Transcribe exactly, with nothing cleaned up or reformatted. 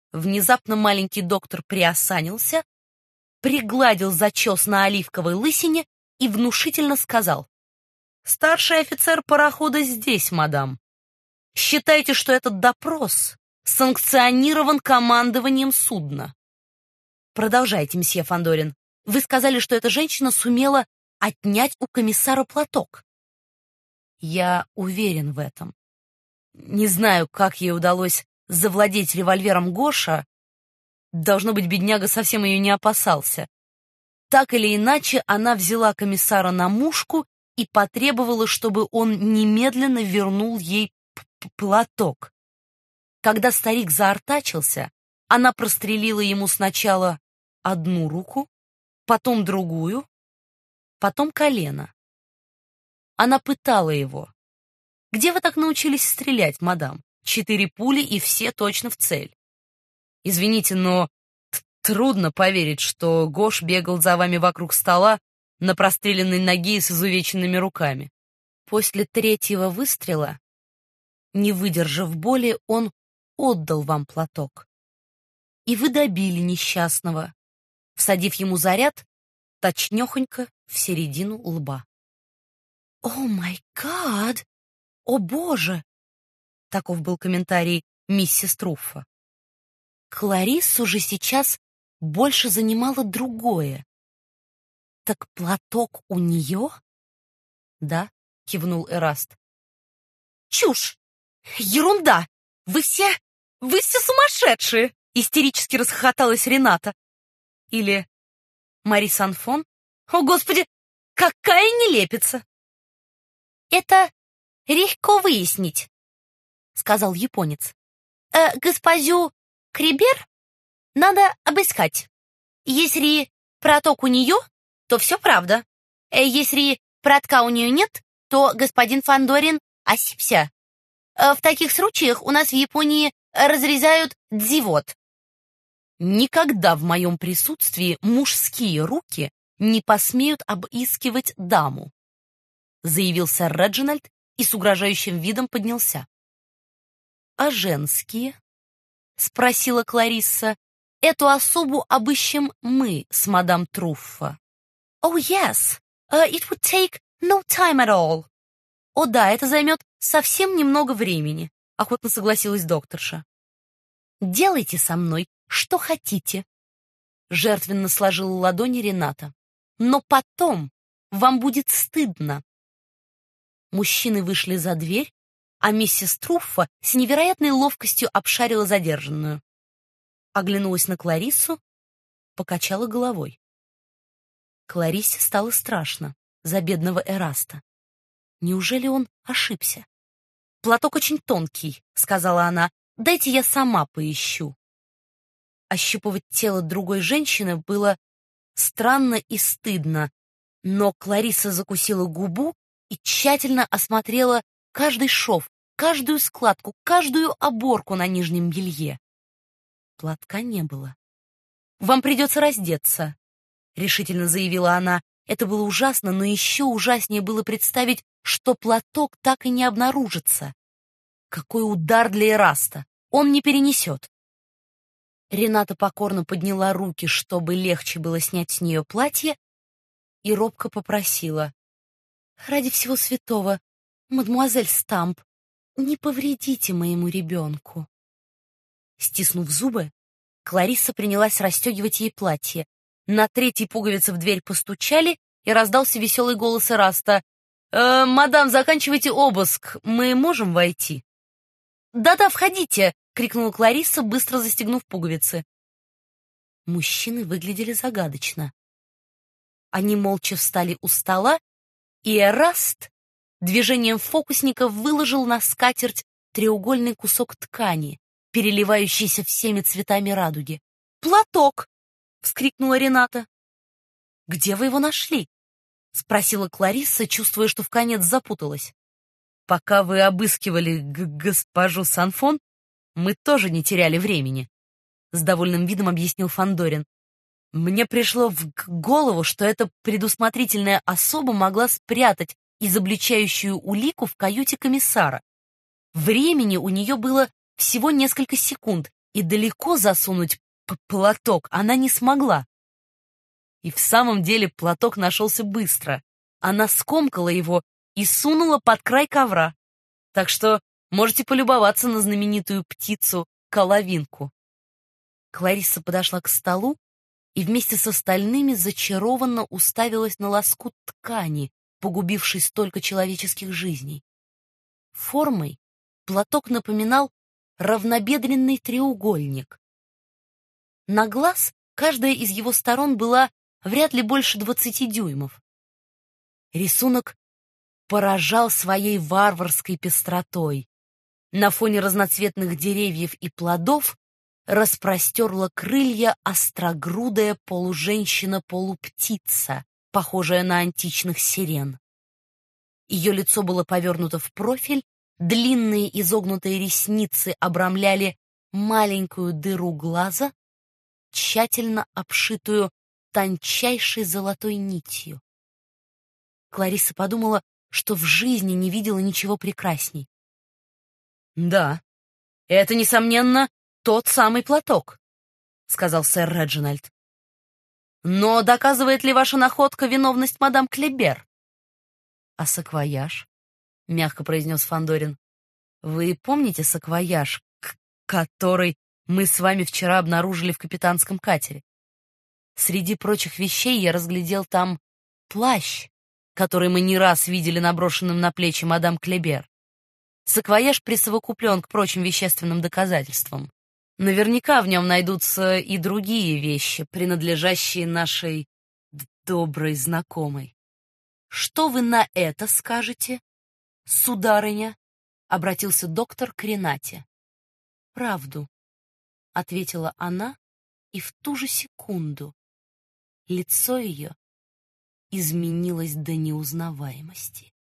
Внезапно маленький доктор приосанился, пригладил зачес на оливковой лысине и внушительно сказал: «Старший офицер парохода здесь, мадам. Считайте, что этот допрос санкционирован командованием судна». Продолжайте, мсье Фандорин. Вы сказали, что эта женщина сумела отнять у комиссара платок. Я уверен в этом. Не знаю, как ей удалось завладеть револьвером Гоша. Должно быть, бедняга совсем ее не опасался. Так или иначе, она взяла комиссара на мушку и потребовала, чтобы он немедленно вернул ей платок. Когда старик заортачился, она прострелила ему сначала одну руку, потом другую, потом колено. Она пытала его. «Где вы так научились стрелять, мадам? Четыре пули, и все точно в цель. Извините, но трудно поверить, что Гош бегал за вами вокруг стола на простреленной ноге и с изувеченными руками. После третьего выстрела, не выдержав боли, он отдал вам платок. И вы добили несчастного, всадив ему заряд точнёхонько в середину лба». «О май гад! О боже!» Таков был комментарий миссис Труффа. Клариссу же сейчас больше занимало другое. «Так платок у нее?» «Да», — кивнул Эраст. «Чушь! Ерунда! Вы все... вы все сумасшедшие!» — истерически расхохоталась Рената. Или Мари Санфон. «О, Господи, какая нелепица!» «Это легко выяснить», — сказал японец. «Э, госпожу Крибер надо обыскать. Если платок у нее, то все правда. Э, если платка у нее нет, то господин Фандорин ошибся. Э, в таких случаях у нас в Японии разрезают дзивот». «Никогда в моем присутствии мужские руки не посмеют обыскивать даму», заявил сэр Реджинальд и с угрожающим видом поднялся. «А женские?» — спросила Кларисса. «Эту особу обыщем мы с мадам Труффа». «Oh, yes. Uh, it would take no time at all». «О да, это займет совсем немного времени», — охотно согласилась докторша. «Делайте со мной что хотите», — жертвенно сложила ладони Рената. «Но потом вам будет стыдно». Мужчины вышли за дверь, а миссис Труффа с невероятной ловкостью обшарила задержанную. Оглянулась на Клариссу, покачала головой. Клариссе стало страшно за бедного Эраста. Неужели он ошибся? «Платок очень тонкий», — сказала она. «Дайте я сама поищу». Ощупывать тело другой женщины было странно и стыдно, но Кларисса закусила губу и тщательно осмотрела каждый шов, каждую складку, каждую оборку на нижнем белье. Платка не было. «Вам придется раздеться», — решительно заявила она. Это было ужасно, но еще ужаснее было представить, что платок так и не обнаружится. Какой удар для Эраста! Он не перенесет. Рената покорно подняла руки, чтобы легче было снять с нее платье, и робко попросила: «Ради всего святого, мадемуазель Стамп, не повредите моему ребенку». Стиснув зубы, Кларисса принялась расстегивать ей платье. На третьей пуговице в дверь постучали, и раздался веселый голос Эраста: «Э, «Мадам, заканчивайте обыск, мы можем войти?» «Да-да, входите!» — крикнула Кларисса, быстро застегнув пуговицы. Мужчины выглядели загадочно. Они молча встали у стола, и Эраст движением фокусника выложил на скатерть треугольный кусок ткани, переливающийся всеми цветами радуги. «Платок!» — вскрикнула Рената. «Где вы его нашли?» — спросила Кларисса, чувствуя, что вконец запуталась. «Пока вы обыскивали г госпожу Санфон, мы тоже не теряли времени», — с довольным видом объяснил Фандорин. «Мне пришло в голову, что эта предусмотрительная особа могла спрятать изобличающую улику в каюте комиссара. Времени у нее было всего несколько секунд, и далеко засунуть п- платок она не смогла. И в самом деле платок нашелся быстро. Она скомкала его и сунула под край ковра. Так что можете полюбоваться на знаменитую птицу-коловинку. Кларисса подошла к столу и вместе с остальными зачарованно уставилась на лоскут ткани, погубивший столько человеческих жизней. Формой платок напоминал равнобедренный треугольник. На глаз каждая из его сторон была вряд ли больше двадцати дюймов. Рисунок поражал своей варварской пестротой. На фоне разноцветных деревьев и плодов распростерла крылья острогрудая полуженщина-полуптица, похожая на античных сирен. Ее лицо было повернуто в профиль, длинные изогнутые ресницы обрамляли маленькую дыру глаза, тщательно обшитую тончайшей золотой нитью. Кларисса подумала, что в жизни не видела ничего прекрасней. «Да, это, несомненно, тот самый платок», — сказал сэр Реджинальд. «Но доказывает ли ваша находка виновность мадам Клебер?» «А саквояж?» — мягко произнес Фандорин. «Вы помните саквояж, к- который мы с вами вчера обнаружили в капитанском катере? Среди прочих вещей я разглядел там плащ, который мы не раз видели наброшенным на плечи мадам Клебер. Саквояж присовокуплен к прочим вещественным доказательствам. Наверняка в нем найдутся и другие вещи, принадлежащие нашей д- доброй знакомой. Что вы на это скажете, сударыня?» — обратился доктор к Ренате. «Правду», — ответила она, и в ту же секунду лицо ее изменилось до неузнаваемости.